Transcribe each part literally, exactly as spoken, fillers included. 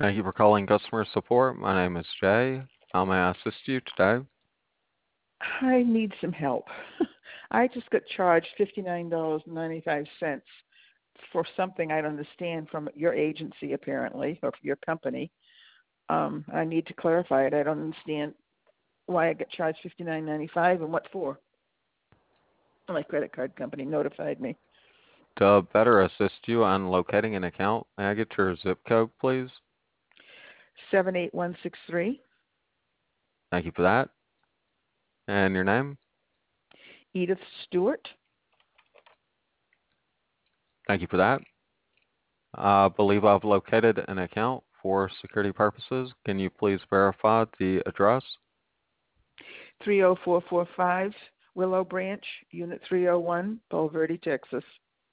Thank you for calling customer support. My name is Jay. How may I assist you today? I need some help. I just got charged fifty-nine dollars and ninety-five cents for something I don't understand from your agency, apparently, or your company. Um, I need to clarify it. I don't understand why I got charged fifty-nine dollars and ninety-five cents and what for. My credit card company notified me. To better assist you on locating an account, may I get your zip code, please? seven eight one six three. Thank you for that. And your name? Edith Stewart. Thank you for that. I believe I've located an account for security purposes. Can you please verify the address? three oh four four five Willow Branch, Unit three oh one, Bulverde, Texas.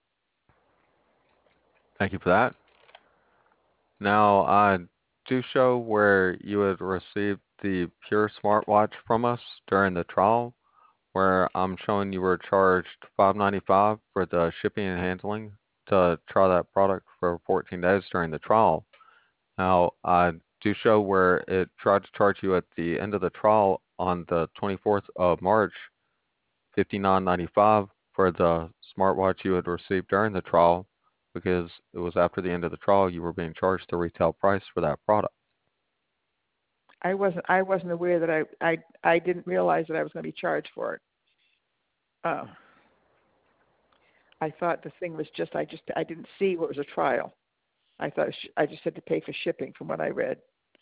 Thank you for that. Now, I do show where you had received the Pure smartwatch from us during the trial, where I'm showing you were charged five dollars and ninety-five cents for the shipping and handling to try that product for fourteen days during the trial. Now, I do show where it tried to charge you at the end of the trial on the twenty-fourth of March, fifty-nine dollars and ninety-five cents for the smartwatch you had received during the trial, because it was after the end of the trial you were being charged the retail price for that product. I wasn't I wasn't aware that I I I didn't realize that I was going to be charged for it. Uh, I thought the thing was just I just I didn't see what was a trial. I thought sh- I just had to pay for shipping from what I read.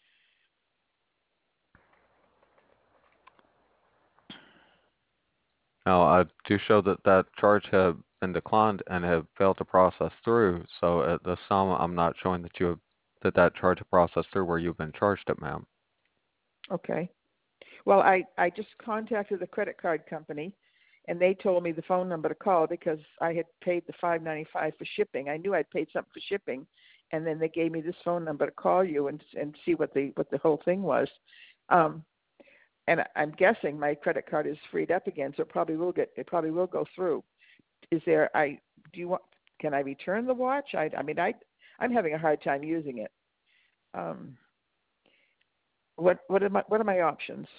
Now, I do show that that charge had been declined and had failed to process through, so at this time I'm not showing that you have, that that charge had processed through where you've been charged it, ma'am. Okay. Well, I I just contacted the credit card company, and they told me the phone number to call because I had paid the five ninety-five for shipping. I knew I'd paid something for shipping, and then they gave me this phone number to call you and and see what the what the whole thing was. Um, and I'm guessing my credit card is freed up again, so it probably will get it probably will go through. Is there I do you want can I return the watch? I I mean I I'm having a hard time using it. Um, what what are my what are my options?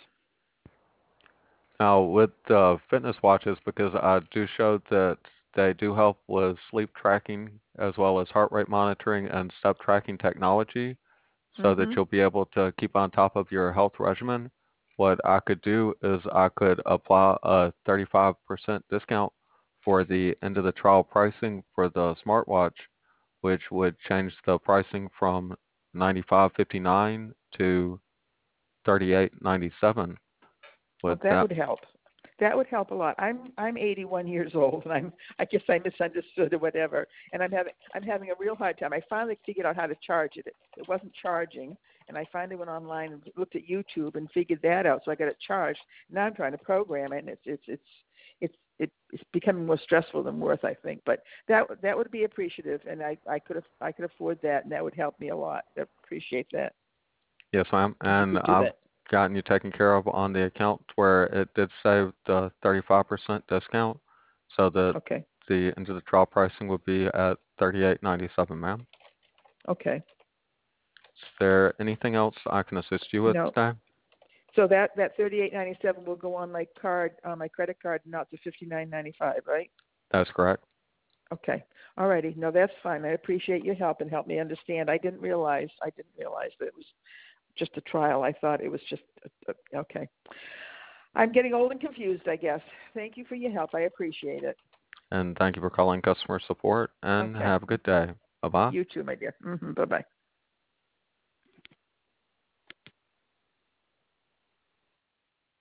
Now, with uh, fitness watches, because I do show that they do help with sleep tracking as well as heart rate monitoring and step tracking technology, so that Mhm. you'll be able to keep on top of your health regimen. What I could do is I could apply a thirty-five percent discount for the end of the trial pricing for the smartwatch, which would change the pricing from ninety-five fifty-nine to thirty-eight ninety-seven. Well, With that that, would help. That would help a lot. I'm I'm eighty-one years old, and I'm I guess I misunderstood or whatever. And I'm having I'm having a real hard time. I finally figured out how to charge it. It, it wasn't charging, and I finally went online and looked at YouTube and figured that out. So I got it charged. Now I'm trying to program it, and it's it's it's it's it, it's becoming more stressful than worth, I think. But that that would be appreciative, and I I could I could afford that, and that would help me a lot. I appreciate that yes, ma'am, if you and could do I've that. gotten you taken care of on the account where it did save the thirty-five percent discount, so that Okay. the end of the trial pricing would be at thirty-eight ninety-seven, ma'am. Okay. Is there anything else I can assist you with No. today? So that that thirty eight ninety seven will go on my card, on my credit card, not to fifty nine ninety five, right? That's correct. Okay. All righty. No, that's fine. I appreciate your help and help me understand. I didn't realize I didn't realize that it was just a trial. I thought it was just a, a, okay. I'm getting old and confused, I guess. Thank you for your help. I appreciate it. And thank you for calling customer support, and Okay. have a good day. Bye-bye. You too, my dear. hmm Bye bye.